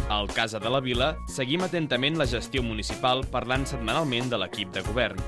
Al Casa de la Vila seguim atentament la gestió municipal parlant setmanalment de l'equip de govern.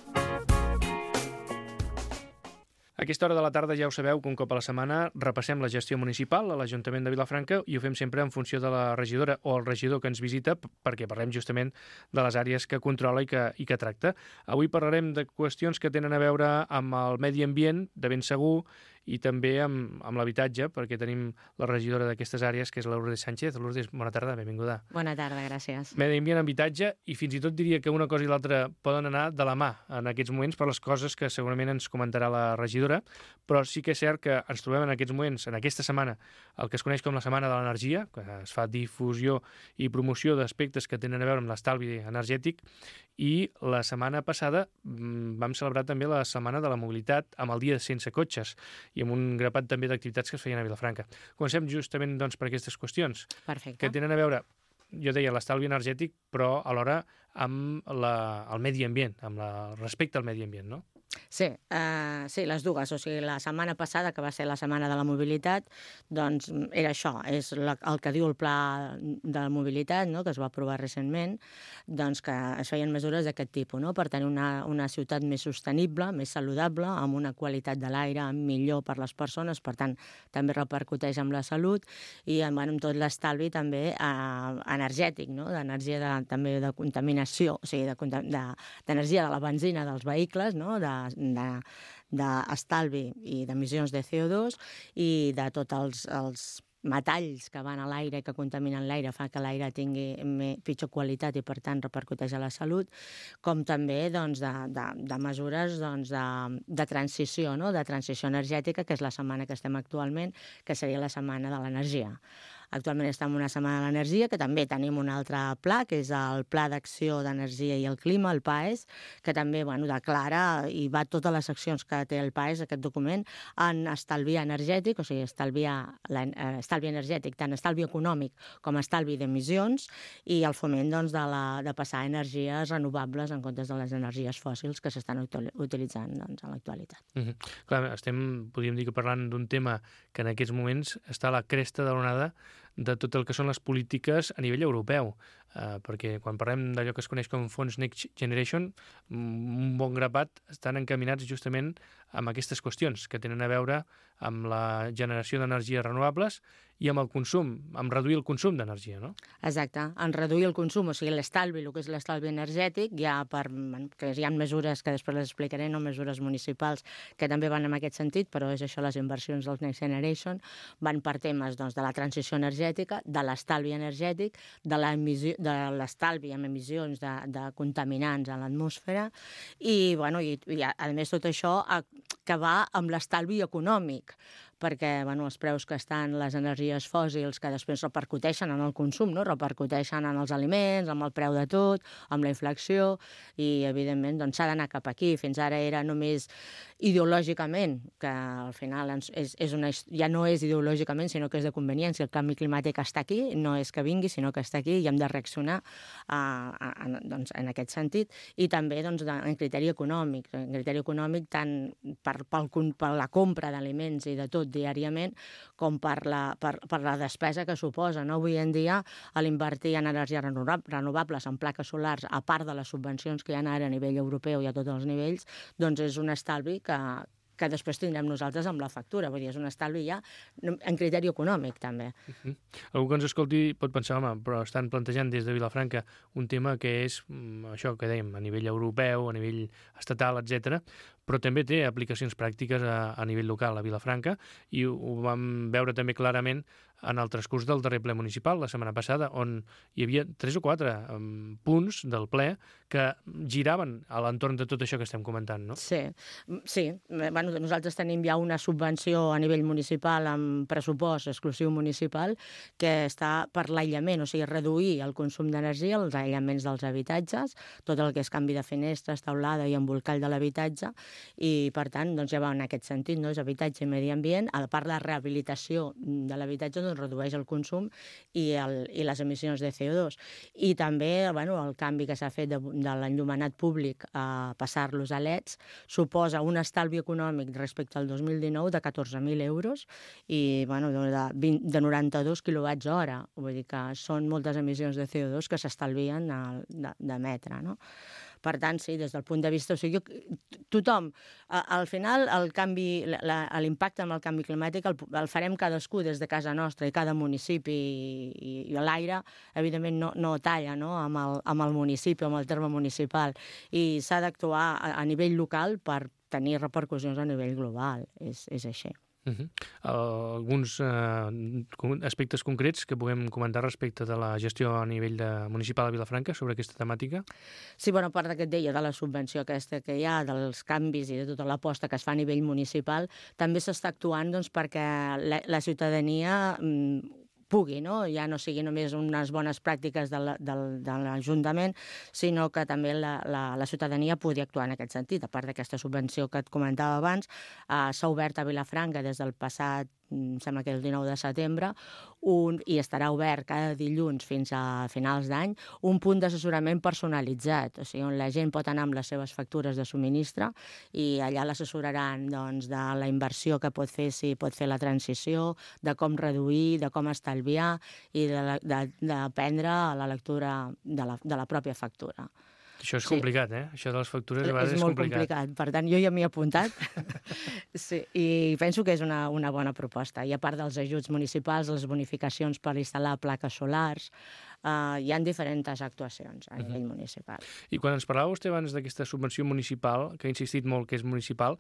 A aquesta hora de la tarda ja ho sabeu que un cop a la setmana repassem la gestió municipal a l'Ajuntament de Vilafranca i ho fem sempre en funció de la regidora o el regidor que ens visita perquè parlem justament de les àrees que controla i que tracta. Avui parlarem de qüestions que tenen a veure amb el medi ambient, de ben segur, i també amb l'habitatge, perquè tenim la regidora d'aquestes àrees, que és la Lourdes Sánchez. Lourdes, bona tarda, benvinguda. Bona tarda, gràcies. Medi ambient, habitatge, i fins i tot diria que una cosa i l'altra poden anar de la mà en aquests moments per les coses que segurament ens comentarà la regidora, però sí que és cert que ens trobem en aquests moments, en aquesta setmana, el que es coneix com la Setmana de l'Energia, que es fa difusió i promoció d'aspectes que tenen a veure amb l'estalvi energètic, i la setmana passada vam celebrar també la Setmana de la Mobilitat amb el Dia sense cotxes i amb un grapat també d'activitats que es feien a Vilafranca. Comencem justament doncs, per aquestes qüestions. Perfecte. Que tenen a veure, jo deia, l'estalvi energètic, però alhora amb el medi ambient, respecte al medi ambient, no? Sí, les dues. O sigui, la setmana passada, que va ser la Setmana de la Mobilitat, doncs era això, és el que diu el Pla de la Mobilitat, no?, que es va aprovar recentment, doncs que es feien mesures d'aquest tipus, no?, per tenir una ciutat més sostenible, més saludable, amb una qualitat de l'aire millor per les persones, per tant, també repercuteix amb la salut i amb tot l'estalvi també energètic, no?, d'energia també de contaminació, o sigui, d'energia de la benzina dels vehicles, no?, d'estalvi i d'emissions de CO2 i de tots els metalls que van a l'aire i que contaminen l'aire fa que l'aire tingui pitjor qualitat i per tant repercuteix a la salut, com també doncs, de mesures doncs, de transició, no?, de transició energètica, que és la setmana que estem actualment, que seria la Setmana de l'Energia. Actualment estem en una Setmana de l'Energia, que també tenim un altre pla, que és el Pla d'Acció d'Energia i el Clima, el PAES, que també declara i va totes les accions que té el PAES, aquest document, en estalvi energètic, o sigui, estalvi energètic, tant estalvi econòmic com estalvi d'emissions, i el foment doncs, de passar a energies renovables en comptes de les energies fòssils que s'estan utilitzant doncs, en l'actualitat. Clar, podríem dir que parlant d'un tema que en aquests moments està a la cresta de l'onada de tot el que són les polítiques a nivell europeu, perquè quan parlem d'allò que es coneix com fons Next Generation, un bon grapat estan encaminats justament amb aquestes qüestions que tenen a veure amb la generació d'energies renovables i amb el consum, amb reduir el consum d'energia, no? Exacte, en reduir el consum, o sigui, l'estalvi, el que és l'estalvi energètic, que hi ha mesures que després les explicaré, no mesures municipals, que també van en aquest sentit, però és això, les inversions dels Next Generation, van per temes doncs, de la transició energètica, de l'estalvi energètic, de l'estalvi amb emissions de contaminants a l'atmosfera i a més tot això que va amb l'estalvi econòmic, perquè els preus que estan les energies fòssils que després repercuteixen en el consum, no? Repercuteixen en els aliments, amb el preu de tot, amb la inflació, i evidentment s'ha d'anar cap aquí. Fins ara era només ideològicament, que al final ja no és ideològicament, sinó que és de conveniència. El canvi climàtic està aquí, no és que vingui, sinó que està aquí i hem de reaccionar en aquest sentit. I també en criteri econòmic, tant per la compra d'aliments i de tot diàriament, com per la despesa que suposa. No? Avui en dia, a l'invertir en energies renovables, en plaques solars, a part de les subvencions que hi ha ara a nivell europeu i a tots els nivells, doncs és un estalvi que després tindrem nosaltres amb la factura. Vull dir, és un estalvi ja en criteri econòmic, també. Algú que ens escolti pot pensar, però estan plantejant des de Vilafranca un tema que és això que dèiem, a nivell europeu, a nivell estatal, etc., però també té aplicacions pràctiques a nivell local a Vilafranca, i ho vam veure també clarament en el transcurs del darrer ple municipal, la setmana passada, on hi havia 3 o 4 punts del ple que giraven a l'entorn de tot això que estem comentant, no? Sí. Nosaltres tenim ja una subvenció a nivell municipal amb pressupost exclusiu municipal que està per l'aïllament, o sigui, reduir el consum d'energia, els aïllaments dels habitatges, tot el que és canvi de finestres, teulada i embolcall de l'habitatge, i per tant ja va en aquest sentit, no? És habitatge i medi ambient. A part de la rehabilitació de l'habitatge, doncs redueix el consum i les emissions de CO2. I també el canvi que s'ha fet de l'enllumenat públic a passar-los a LEDs suposa un estalvi econòmic respecte al 2019 de 14.000 euros i de 92 kWh. Vull dir que són moltes emissions de CO2 que s'estalvien d'emetre, no? Per tant, sí, des del punt de vista... O sigui, tothom, al final, l'impacte amb el canvi climàtic el farem cadascú des de casa nostra i cada municipi i l'aire, evidentment, no talla amb el municipi, amb el terme municipal, i s'ha d'actuar a nivell local per tenir repercussions a nivell global. És així. Alguns aspectes concrets que puguem comentar respecte de la gestió a nivell municipal a Vilafranca sobre aquesta temàtica? Sí, a part que et deia, de la subvenció aquesta que hi ha, dels canvis i de tota l'aposta que es fa a nivell municipal, també s'està actuant perquè la ciutadania pugui, ja no sigui només unes bones pràctiques de l'Ajuntament, sinó que també la ciutadania pugui actuar en aquest sentit. A part d'aquesta subvenció que et comentava abans, s'ha obert a Vilafranca des del passat, em sembla que el 19 de setembre, i estarà obert cada dilluns fins a finals d'any, un punt d'assessorament personalitzat, o sigui, on la gent pot anar amb les seves factures de subministre i allà l'assessoraran de la inversió que pot fer, si pot fer la transició, de com reduir, de com estalviar i d'aprendre la lectura de la pròpia factura. Això és complicat, Això de les factures a vegades és molt complicat. Per tant, jo ja m'hi he apuntat. Sí, i penso que és una bona proposta. I a part dels ajuts municipals, les bonificacions per instal·lar plaques solars, hi ha diferents actuacions a nivell municipal. I quan ens parlava vostè abans d'aquesta subvenció municipal, que ha insistit molt que és municipal,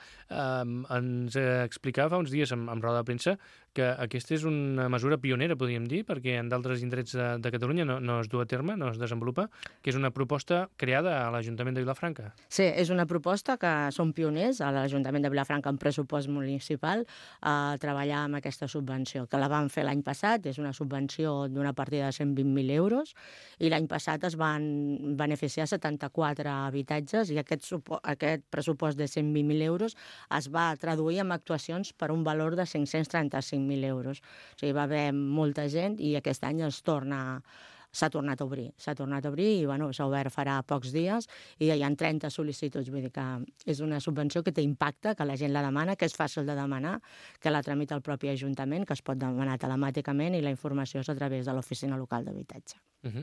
ens explicava fa uns dies en roda de premsa que aquesta és una mesura pionera, podríem dir, perquè en d'altres indrets de Catalunya no es du a terme, no es desenvolupa, que és una proposta creada a l'Ajuntament de Vilafranca. Sí, és una proposta que som pioners a l'Ajuntament de Vilafranca en pressupost municipal a treballar amb aquesta subvenció, que la vam fer l'any passat, és una subvenció d'una partida de 120.000 euros, i l'any passat es van beneficiar 74 habitatges i aquest pressupost de 120.000 euros es va traduir en actuacions per un valor de 535.000 euros. O sigui, va haver molta gent i aquest any s'ha tornat a obrir. S'ha tornat a obrir i s'ha obert farà pocs dies i hi ha 30 sol·licituds. Vull dir que és una subvenció que té impacte, que la gent la demana, que és fàcil de demanar, que la tramita el propi Ajuntament, que es pot demanar telemàticament i la informació és a través de l'Oficina Local d'Habitatge.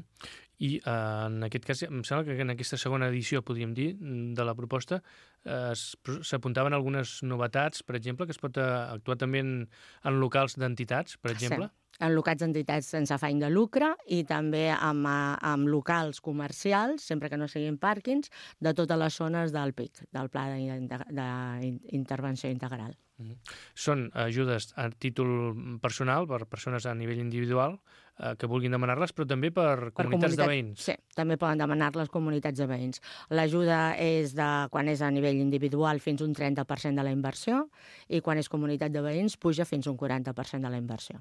I en aquest cas, em sembla que en aquesta segona edició, podríem dir, de la proposta, s'apuntaven algunes novetats, per exemple, que es pot actuar també en locals d'entitats, per exemple? Sí, en locals d'entitats sense afany de lucre i també amb locals comercials, sempre que no siguin pàrquings, de totes les zones del PIC, del Pla d'Intervenció Integral. Són ajudes a títol personal, per persones a nivell individual, que vulguin demanar-les, però també per comunitats de veïns. Sí, també poden demanar-les comunitats de veïns. L'ajuda és quan és a nivell individual fins un 30% de la inversió i quan és comunitat de veïns puja fins un 40% de la inversió.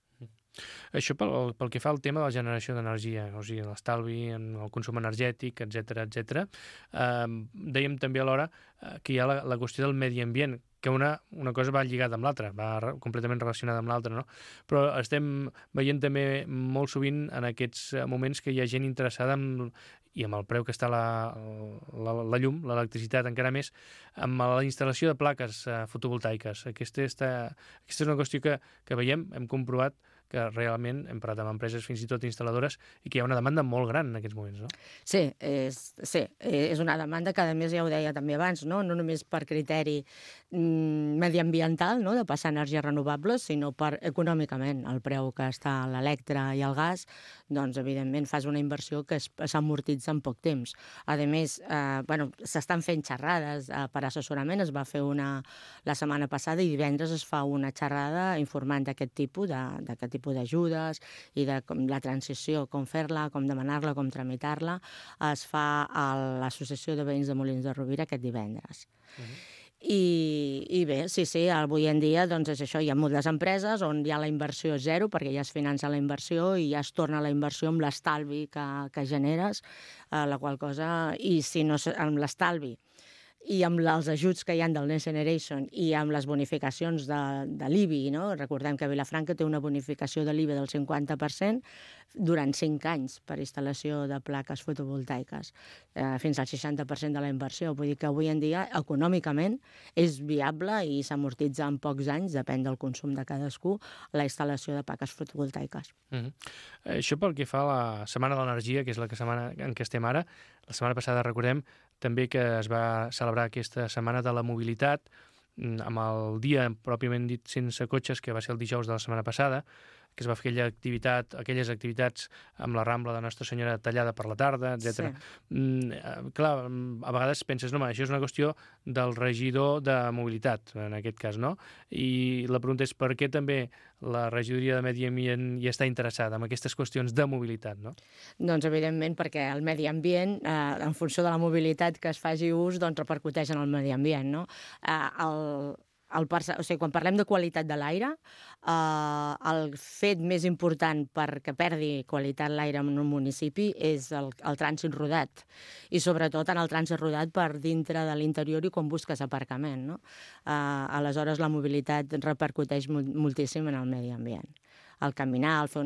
Això pel que fa al tema de la generació d'energia, o sigui, l'estalvi, el consum energètic, etc. Dèiem també alhora que hi ha la qüestió del medi ambient, que una cosa va lligada amb l'altra, va completament relacionada amb l'altra, no? Però estem veient també molt sovint en aquests moments que hi ha gent interessada i amb el preu que està la llum, l'electricitat encara més, amb la instal·lació de plaques fotovoltaiques. Aquesta és una qüestió que veiem, hem comprovat que realment hem parlat amb empreses fins i tot instal·ladores i que hi ha una demanda molt gran en aquests moments, no? Sí, és una demanda que, a més, ja ho deia també abans, no només per criteri mediambiental, de passar energies renovables, sinó econòmicament. El preu que està l'electre i el gas, doncs, evidentment, fas una inversió que s'amortitza en poc temps. A més, s'estan fent xerrades per assessorament, es va fer una la setmana passada i divendres es fa una xerrada informant d'aquest tipus d'ajudes i de la transició, com fer-la, com demanar-la, com tramitar-la, es fa a l'Associació de Veïns de Molins de Rovira aquest divendres. I bé, sí, avui en dia doncs és això, hi ha moltes empreses on hi ha la inversió zero, perquè ja es finança la inversió i ja es torna la inversió amb l'estalvi que generes, la qual cosa, i si no amb l'estalvi i amb els ajuts que hi ha del Next Generation i amb les bonificacions de l'IBI, no? Recordem que Vilafranca té una bonificació de l'IBI del 50% durant 5 anys per instal·lació de plaques fotovoltaiques, fins al 60% de la inversió. Vull dir que avui en dia, econòmicament, és viable i s'amortitza en pocs anys, depèn del consum de cadascú, la instal·lació de plaques fotovoltaiques. Això pel que fa a la Setmana de l'Energia, que és la setmana en què estem ara. La setmana passada recordem també que es va celebrar aquesta Setmana de la Mobilitat, amb el dia pròpiament dit sense cotxes, que va ser el dijous de la setmana passada, que es va fer aquelles activitats amb la Rambla de Nostra Senyora tallada per la tarda, etc. Sí. Clar, a vegades penses, no, això és una qüestió del regidor de mobilitat, en aquest cas, no? I la pregunta és per què també la regidoria de Medi Ambient hi està interessada en aquestes qüestions de mobilitat, no? Doncs, evidentment, perquè el medi ambient, en funció de la mobilitat que es faci ús, doncs repercuteix en el medi ambient, no? Quan parlem de qualitat de l'aire, el fet més important perquè perdi qualitat l'aire en un municipi és el trànsit rodat, i sobretot en el trànsit rodat per dintre de l'interior i quan busques aparcament, no? Aleshores, la mobilitat repercuteix moltíssim en el medi ambient. El caminar, el fer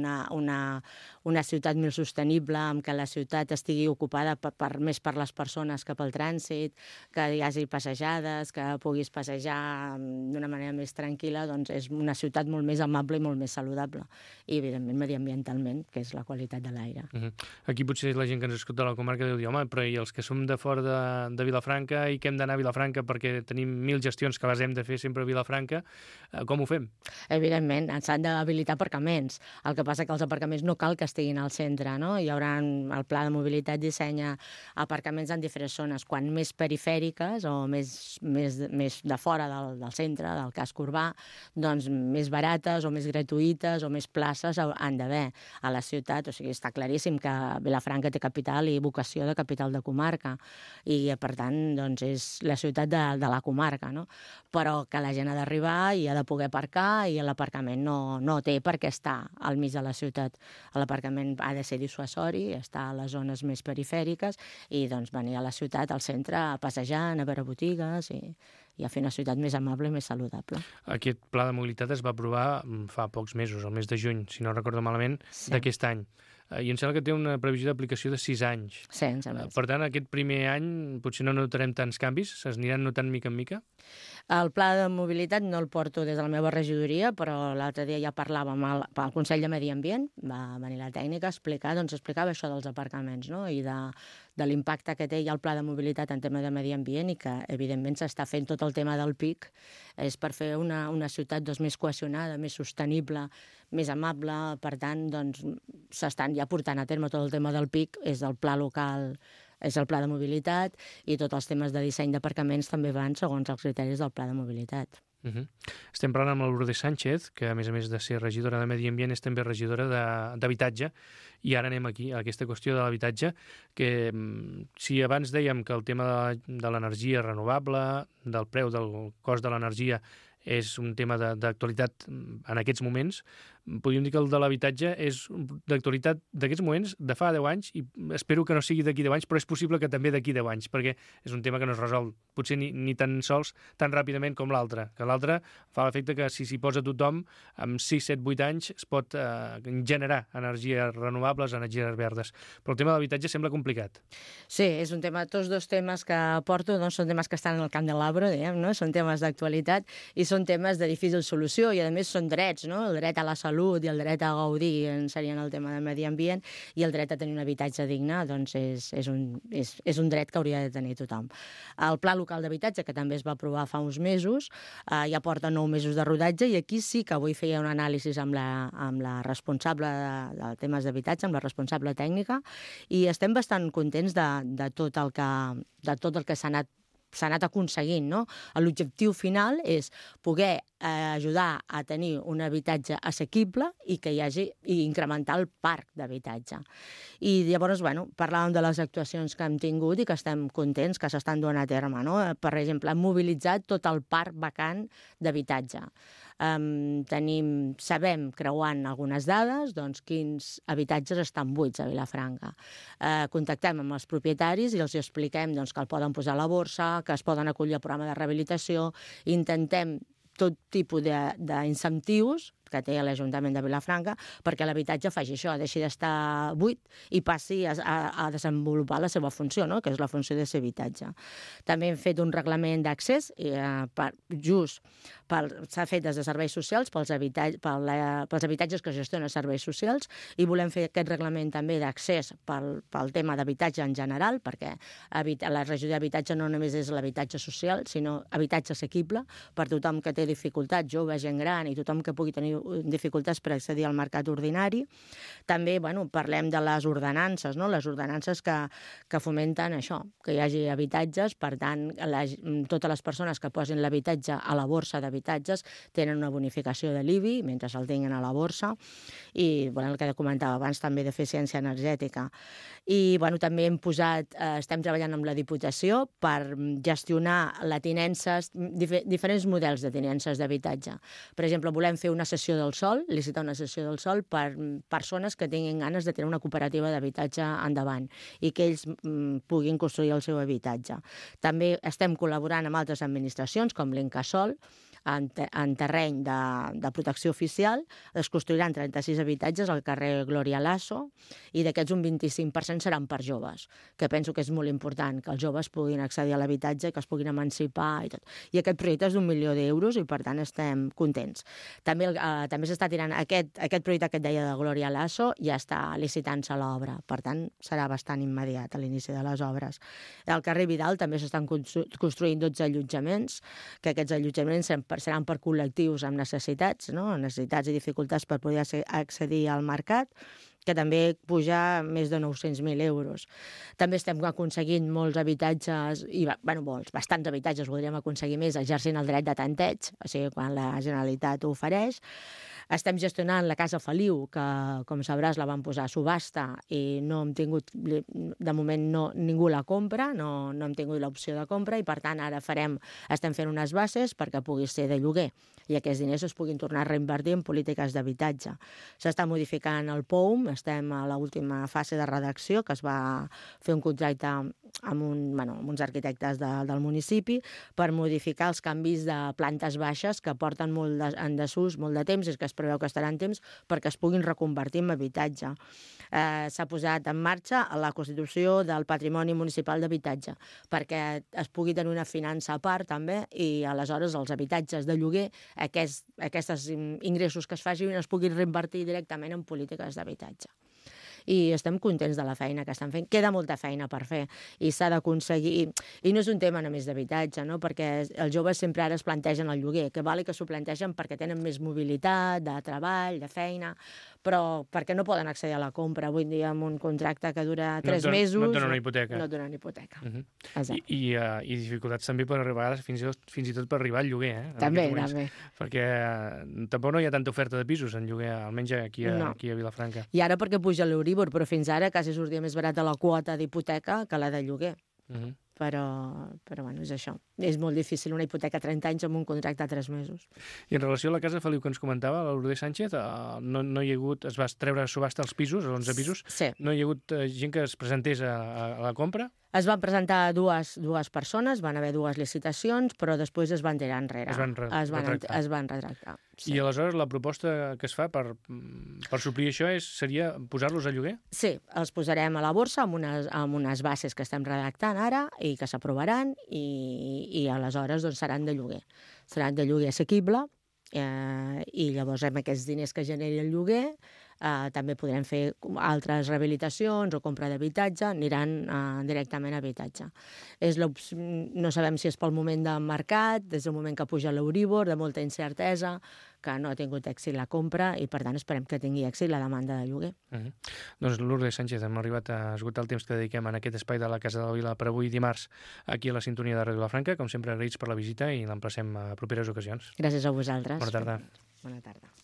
una ciutat més sostenible, en què la ciutat estigui ocupada més per les persones que pel trànsit, que hi hagi passejades, que puguis passejar d'una manera més tranquil·la, doncs és una ciutat molt més amable i molt més saludable. I, evidentment, mediambientalment, que és la qualitat de l'aire. Aquí potser la gent que ens escolta a la comarca deu dir, home, però i els que som de fora de Vilafranca i que hem d'anar a Vilafranca perquè tenim 1000 gestions que les hem de fer sempre a Vilafranca, com ho fem? Evidentment, s'han d'habilitar aparcaments. El que passa que els aparcaments no cal que estiguin al centre, no? Hi haurà el pla de mobilitat dissenya aparcaments en diferents zones, quan més perifèriques o més de fora del centre, del casc urbà, doncs més barates o més gratuïtes o més places han d'haver a la ciutat. O sigui, està claríssim que Vilafranca té capital i vocació de capital de comarca i, per tant, doncs és la ciutat de la comarca, no? Però que la gent ha d'arribar i ha de poder aparcar i l'aparcament no té per què està al mig de la ciutat. L'aparcament ha de ser dissuasori, està a les zones més perifèriques i doncs venir a la ciutat, al centre, a passejar, a veure botigues i a fer una ciutat més amable i més saludable. Aquest pla de mobilitat es va aprovar fa pocs mesos, el mes de juny, si no recordo malament, d'aquest any. I em sembla que té una previsió d'aplicació de 6 anys. Sí, em sembla. Per tant, aquest primer any potser no notarem tants canvis? S'aniran notant mica en mica? El pla de mobilitat no el porto des de la meva regidoria, però l'altre dia ja parlàvem al Consell de Medi Ambient, va venir la tècnica a explicar, doncs explicava això dels aparcaments, no? I de l'impacte que té ja el pla de mobilitat en tema de medi ambient i que, evidentment, s'està fent tot el tema del PIC, és per fer una ciutat més cohesionada, més sostenible, més amable. Per tant, doncs, s'estan ja portant a terme tot el tema del PIC, és el pla local, és el pla de mobilitat, i tots els temes de disseny d'aparcaments també van segons els criteris del pla de mobilitat. Estem parlant amb la Lourdes Sánchez, que a més de ser regidora de Medi Ambient és també regidora d'Habitatge, i ara anem aquí, a aquesta qüestió de l'habitatge, que si abans dèiem que el tema de l'energia renovable, del preu del cost de l'energia, és un tema d'actualitat en aquests moments, podríem dir que el de l'habitatge és d'actualitat d'aquests moments, de fa 10 anys, i espero que no sigui d'aquí 10 anys, però és possible que també d'aquí 10 anys, perquè és un tema que no es resol potser ni tan sols tan ràpidament com l'altre, que l'altre fa l'efecte que si s'hi posa tothom, amb 6, 7, 8 anys es pot generar energies renovables, energies verdes. Però el tema de l'habitatge sembla complicat. Sí, és un tema, tots dos temes que porto doncs, són temes que estan en el camp de l'arbre, diguem, no? Són temes d'actualitat i són temes de difícil solució i, a més, són drets, no? El dret a la salut i el dret a gaudir serien el tema del medi ambient, i el dret a tenir un habitatge digne doncs és un dret que hauria de tenir tothom. El Pla Local d'Habitatge, que també es va aprovar fa uns mesos, ja porta 9 mesos de rodatge, i aquí sí que avui feia un anàlisi amb la responsable de temes d'habitatge, amb la responsable tècnica, i estem bastant contents de tot el que s'ha anat aconseguint, no? L'objectiu final és poder ajudar a tenir un habitatge assequible i que hi hagi i incrementar el parc d'habitatge. I llavors, parlàvem de les actuacions que hem tingut i que estem contents que s'estan duent a terme, no? Per exemple, hem mobilitzat tot el parc vacant d'habitatge. sabem, creuant algunes dades, doncs, quins habitatges estan buits a Vilafranca. Contactem amb els propietaris i els expliquem doncs, que el poden posar a la borsa, que es poden acollir al programa de rehabilitació, intentem tot tipus d'incentius que té l'Ajuntament de Vilafranca perquè l'habitatge faci això, deixi d'estar buit i passi a desenvolupar la seva funció, no? Que és la funció de ser habitatge. També hem fet un reglament d'accés, s'ha fet des de serveis socials pels habitatges que gestionen serveis socials i volem fer aquest reglament també d'accés pel tema d'habitatge en general, perquè la regió d'habitatge no només és l'habitatge social, sinó habitatge assequible per tothom que té dificultats, jove, gent gran i tothom que pugui tenir dificultats per accedir al mercat ordinari. També parlem de les ordenances, no? Les ordenances que fomenten això, que hi hagi habitatges, per tant, totes les persones que posin l'habitatge a la borsa d'habitatges tenen una bonificació de l'IBI mentre el tinguin a la borsa i el que comentava abans també d'eficiència energètica. I també estem treballant amb la Diputació per gestionar la tinença, diferents models de tinences d'habitatge. Per exemple, volem fer una sessió del sol, licitar una sessió del sol per persones que tinguin ganes de tenir una cooperativa d'habitatge endavant i que ells puguin construir el seu habitatge. També estem col·laborant amb altres administracions, com l'Incasòl, en terreny de protecció oficial. Es construiran 36 habitatges al carrer Glòria Lasso i d'aquests un 25% seran per joves, que penso que és molt important que els joves puguin accedir a l'habitatge i que es puguin emancipar i tot. I aquest projecte és d'1 milió d'euros i per tant estem contents. També s'està tirant aquest projecte que et deia de Glòria Lasso, ja està licitant-se l'obra, per tant serà bastant immediat a l'inici de les obres. Al carrer Vidal també s'estan construint 12 allotjaments, que aquests allotjaments seran per col·lectius amb necessitats, no? Necessitats i dificultats per poder accedir al mercat, que també puja més de 900.000 euros. També estem aconseguint molts habitatges, bastants habitatges, voldríem aconseguir més, exercint el dret de tanteig, o sigui, quan la Generalitat ho ofereix. Estem gestionant la Casa Feliu, que, com sabràs, la vam posar a subhasta i no hem tingut, de moment ningú la compra, no hem tingut l'opció de compra i, per tant, ara estem fent unes bases perquè pugui ser de lloguer i aquests diners es puguin tornar a reinvertir en polítiques d'habitatge. S'està modificant el POUM, estem a l'última fase de redacció, que es va fer un contracte amb uns arquitectes del municipi per modificar els canvis de plantes baixes que porten molt en desús molt de temps i que es preveu que estaran temps perquè es puguin reconvertir en habitatge. S'ha posat en marxa la constitució del patrimoni municipal d'habitatge perquè es pugui tenir una finança a part també i aleshores els habitatges de lloguer, aquests ingressos que es facin es puguin reinvertir directament en polítiques d'habitatge. I estem contents de la feina que estan fent. Queda molta feina per fer i s'ha d'aconseguir... I no és un tema només d'habitatge, no? Perquè els joves sempre ara es plantegen el lloguer, que val que s'ho plantegen perquè tenen més mobilitat, de treball, de feina, però perquè no poden accedir a la compra avui dia amb un contracte que dura 3 mesos... No et donen una hipoteca. No et donen hipoteca. Exacte. I dificultats també per arribar, fins i tot per arribar al lloguer, També. Perquè tampoc no hi ha tanta oferta de pisos en lloguer, almenys aquí a Vilafranca. I ara perquè puja l'Euríbor, però fins ara quasi sortia més barata la quota d'hipoteca que la de lloguer. Però és això. És molt difícil una hipoteca a 30 anys amb un contracte a 3 mesos. I en relació a la Casa Feliu que ens comentava, la Lourdes Sánchez, no hi ha hagut, es va treure a subhasta els pisos, els 11 pisos, sí. No hi ha hagut gent que es presentés a la compra? Es van presentar dues persones, van haver 2 licitacions, però després es van tirar enrere. Es van retractar. Sí. I aleshores la proposta que es fa per suplir això seria posar-los a lloguer? Sí, els posarem a la borsa amb unes bases que estem redactant ara i que s'aprovaran i aleshores seran de lloguer. Seran de lloguer assequible i llavors amb aquests diners que generi el lloguer també podrem fer altres rehabilitacions o compra d'habitatge, aniran directament a habitatge. No sabem si és pel moment del mercat, des del moment que puja l'Euríbor, de molta incertesa, que no ha tingut èxit la compra i, per tant, esperem que tingui èxit la demanda de lloguer. Doncs Lourdes Sánchez, hem arribat a esgotar el temps que dediquem en aquest espai de la Casa de la Vila per avui dimarts aquí a la sintonia de Ràdio Vilafranca. Com sempre, agraïts per la visita i l'emplacem a properes ocasions. Gràcies a vosaltres. Bona tarda. Bona tarda.